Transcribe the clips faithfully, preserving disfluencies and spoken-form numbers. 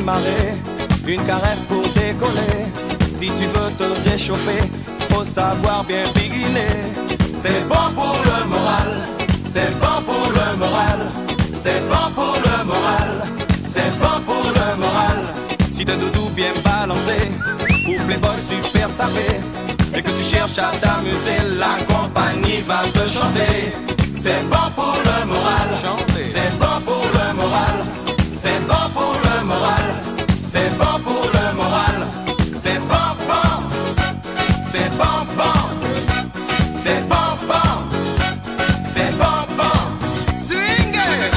démarrer, une caresse pour décoller. Si tu veux te réchauffer, faut savoir bien biguiner. C'est bon pour le moral, c'est bon pour le moral, c'est bon pour le moral, c'est bon pour le moral. Si t'as doudou bien balancé, pour Playboy super sapé, et que tu cherches à t'amuser, la compagnie va te chanter. C'est bon pour le moral, c'est bon pour le moral, c'est bon pour le moral, c'est bon pour le moral, c'est bon bon, c'est bon bon, c'est bon bon, c'est bon bon. Swing it.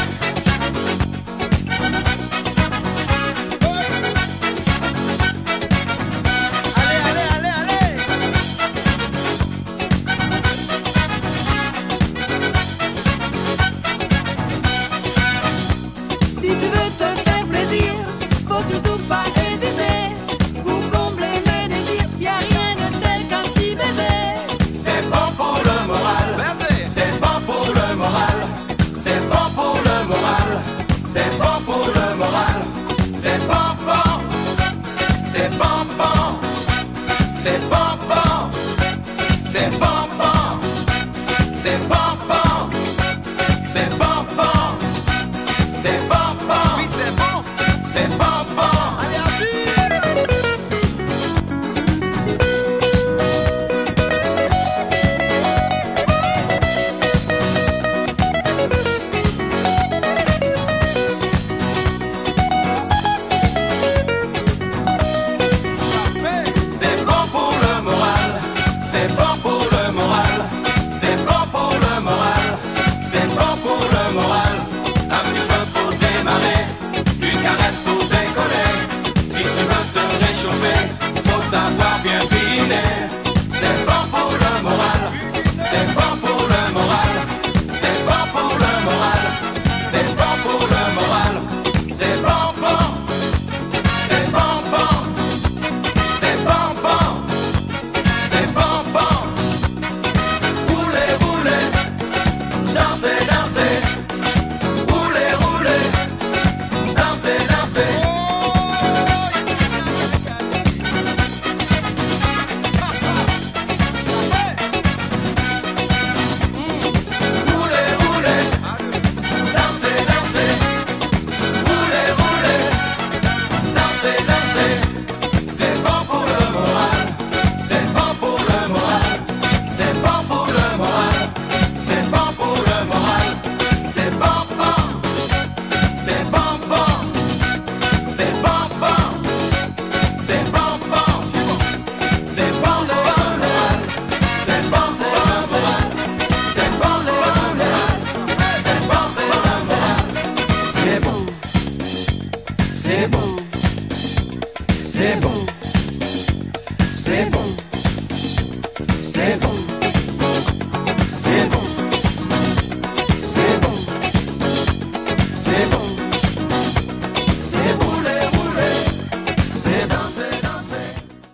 Allez, allez, allez, allez. Si tu veux te faire plaisir, faut surtout pas hésiter. Pour combler mes désirs, y'a rien de tel qu'un petit baiser. C'est bon pour le moral, c'est bon pour le moral, c'est bon pour le moral, c'est bon pour le moral, c'est bon bon, c'est bon bon, c'est bon bon, c'est bon bon, c'est bon bon, c'est bon bon, c'est bon bon, oui c'est bon, c'est bon bon. Allez à C'est bon pour le moral, c'est bon pour le moral, c'est bon pour le moral, c'est bon pour le moral. Un petit feu pour démarrer, une caresse pour décoller. Si tu veux te réchauffer, faut savoir bien